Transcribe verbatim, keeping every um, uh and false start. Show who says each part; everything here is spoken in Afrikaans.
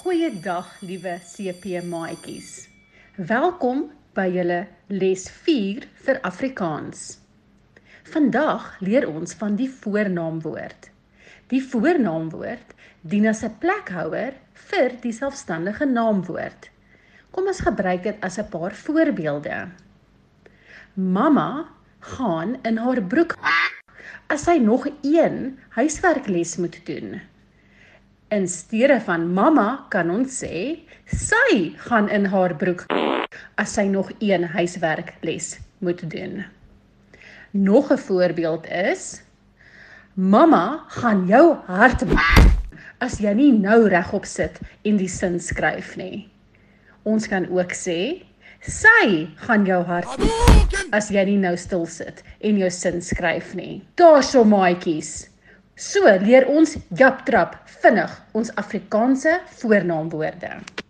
Speaker 1: Goeiedag, liewe C P maatjies. Welkom by julle les vier vir Afrikaans. Vandag leer ons van die voornaamwoord. Die voornaamwoord dien as 'n plekhouer vir die selfstandige naamwoord. Kom ons gebruik dit as 'n paar voorbeelde. Mamma gaan in haar broek as sy nog een huiswerkles moet doen. In steede van mamma kan ons sê, sy gaan in haar broek as sy nog een huiswerkles moet doen. Nog 'n voorbeeld is, mamma gaan jou hart as jy nie nou regop sit en die sin skryf nie. Ons kan ook sê, sy gaan jou hart as jy nie nou stil sit en jou sin skryf nie. Daarso maatjies. So leer ons japtrap vinnig ons Afrikaanse voornaamwoorde.